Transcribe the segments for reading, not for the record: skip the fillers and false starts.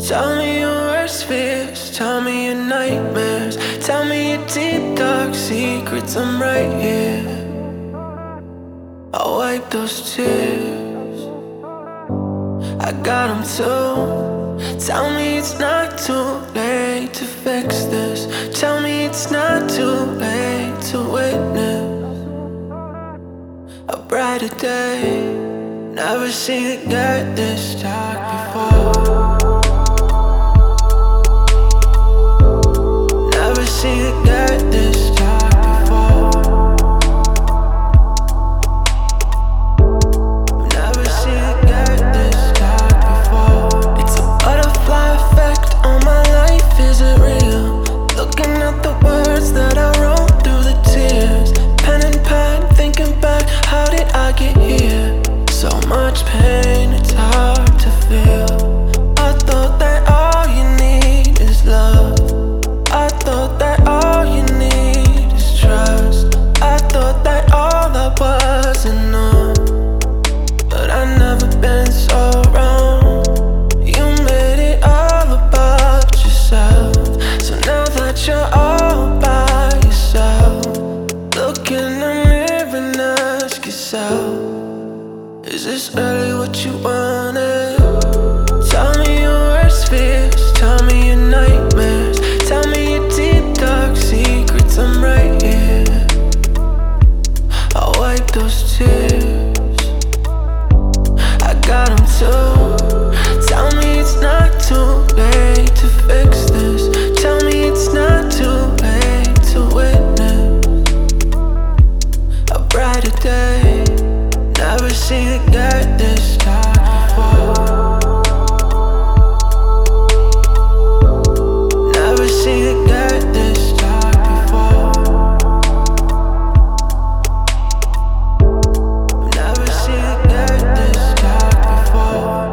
Tell me your worst fears, tell me your nightmares, tell me your deep dark secrets, I'm right here. I'll wipe those tears, I got them too. Tell me it's not too late to fix this. Tell me it's not too late to witness a brighter day. Never seen it get this dark before. Never seen it get this dark before. Never seen it get this dark before. It's a butterfly effect on my life, is it real? Looking at the words that I wrote through the tears. Pen and pad, thinking back, how did I get here? So much pain, it's hard to feel. I thought that all you need is love. I thought that all you need is trust. I thought that all that was enough, but I've never been so wrong. You made it all about yourself. So now that you're all by yourself, look in the mirror and ask yourself, is this really what you wanted? Tell me your worst fears, tell me your nightmares, tell me your deep dark secrets, I'm right here. I'll wipe those tears, I got them too. Tell me it's not too late to fix this. Tell me it's not too late to witness a brighter day. Never seen it get this dark before. Never seen it get this dark before. Never seen it get this dark before.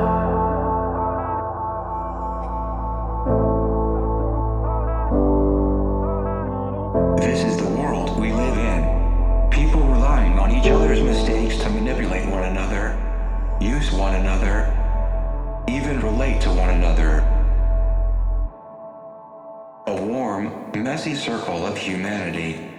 This is the world we live in. People relying on each other's mistakes to manipulate one another, use one another, even relate to one another. A warm, messy circle of humanity.